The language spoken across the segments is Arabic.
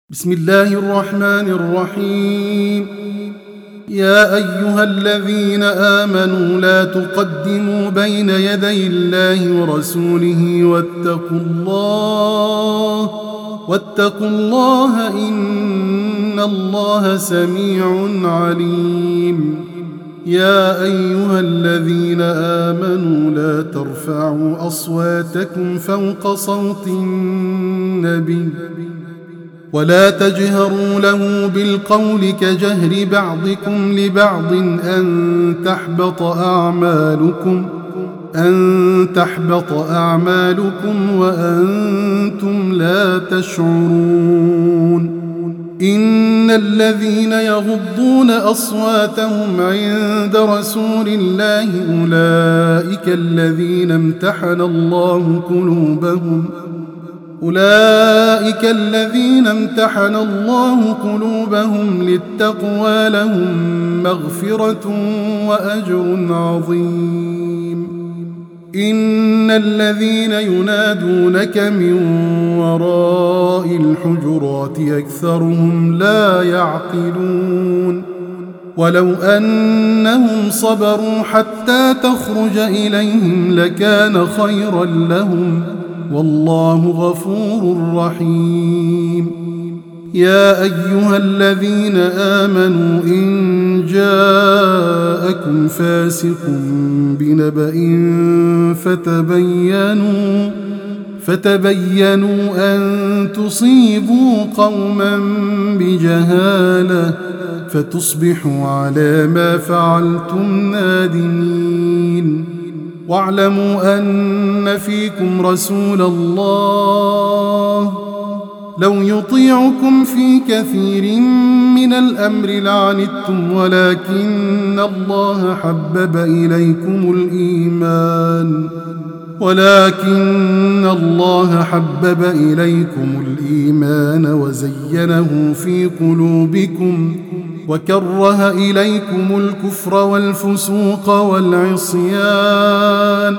بسم الله الرحمن الرحيم. يا أيها الذين آمنوا لا تقدموا بين يدي الله ورسوله واتقوا الله إن الله سميع عليم. يا أيها الذين آمنوا لا ترفعوا أصواتكم فوق صوت النبي ولا تجهروا له بالقول كجهر بعضكم لبعض أن تحبط أعمالكم وأنتم لا تشعرون. إن الذين يغضون أصواتهم عند رسول الله أولئك الذين امتحن الله قلوبهم للتقوى لهم مغفرة وأجر عظيم. إن الذين ينادونك من وراء الحجرات أكثرهم لا يعقلون. ولو أنهم صبروا حتى تخرج إليهم لكان خيرا لهم والله غفور رحيم. يا أيها الذين آمنوا إن جاءكم فاسق بنبأ فتبينوا أن تصيبوا قوما بجهالة فتصبحوا على ما فعلتم نادمين. واعلموا أن فيكم رسول الله لو يطيعكم في كثير من الأمر لعنتم ولكن الله حبب إليكم الإيمان وزينه في قلوبكم وكره إليكم الكفر والفسوق والعصيان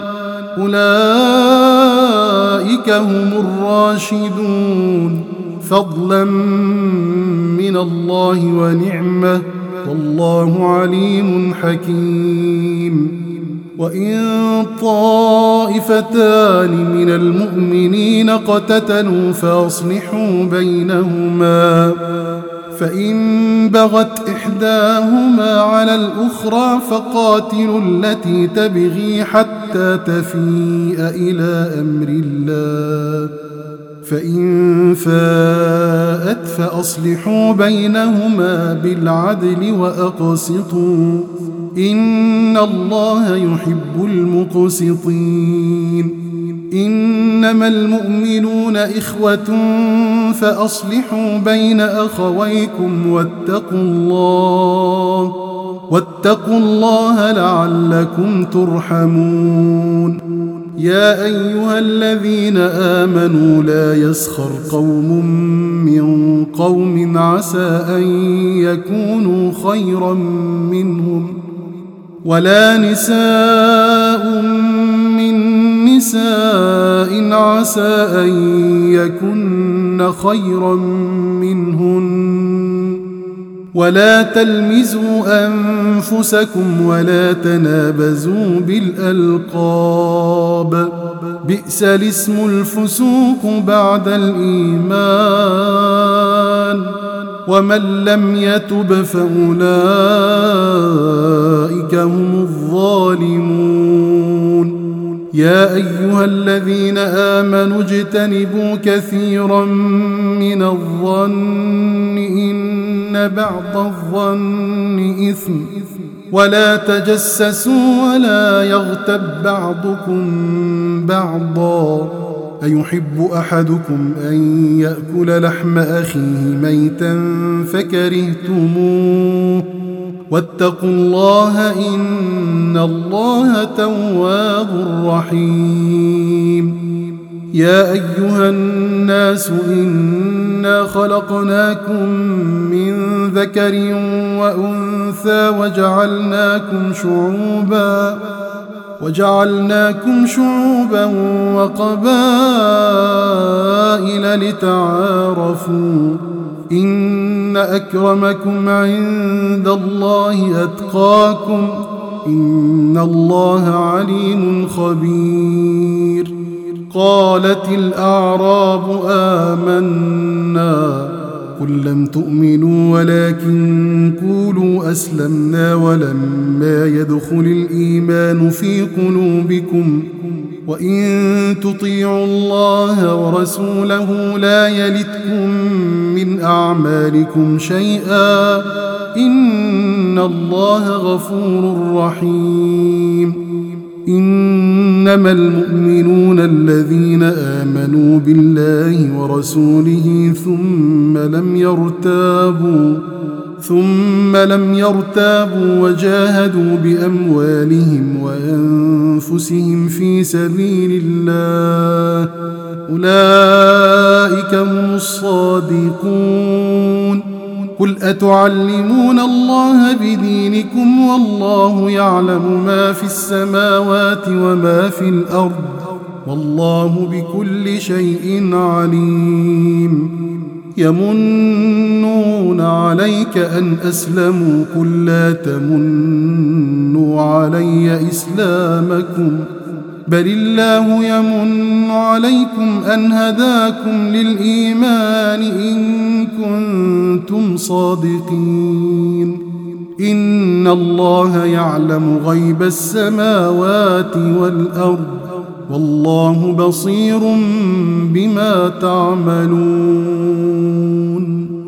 أولئك هم الراشدون فضلا من الله ونعمة والله عليم حكيم. وإن طائفتان من المؤمنين اقتتلوا فأصلحوا بينهما فإن بغت إحداهما على الأخرى فقاتلوا التي تبغي حتى تفيء إلى أمر الله فإن فاءت فأصلحوا بينهما بالعدل وأقسطوا إن الله يحب المقسطين. إنما المؤمنون إخوة فأصلحوا بين أخويكم واتقوا الله لعلكم ترحمون. يا أيها الذين آمنوا لا يسخر قوم من قوم عسى أن يكونوا خيرا منهم ولا نساء من نساء عسى أن يكن خيرا منهن ولا تلمزوا أنفسكم ولا تنابزوا بالألقاب بئس الاسم الفسوق بعد الإيمان ومن لم يتب فأولئك هم الظالمون. يا أيها الذين آمنوا اجتنبوا كثيرا من الظن إن بعض الظن إثم ولا تجسسوا ولا يغتب بعضكم بعضا أيحب أحدكم أن يأكل لحم أخيه ميتا فكرهتموه واتقوا الله إن الله تواب رحيم. يا أيها الناس إنا خلقناكم من ذكر وأنثى وجعلناكم شعوبا وقبائل لتعارفوا إن أكرمكم عند الله أتقاكم إن الله عليم خبير. قالت الأعراب آمنا قل لم تؤمنوا ولكن قولوا أسلمنا ولما يدخل الإيمان في قلوبكم وإن تطيعوا الله ورسوله لا يلتكم من أعمالكم شيئا إن الله غفور رحيم. إنما المؤمنون الذين آمنوا بالله ورسوله ثم لم يرتابوا وجاهدوا بأموالهم وأنفسهم في سبيل الله أولئك هم الصادقون. قل أتعلمون الله بدينكم والله يعلم ما في السماوات وما في الأرض والله بكل شيء عليم. يمنون عليك أن أسلموا قل لا تمنوا علي إسلامكم بل الله يمن عليكم أن هداكم للإيمان إن كنتم صادقين. إن الله يعلم غيب السماوات والأرض والله بصير بما تعملون.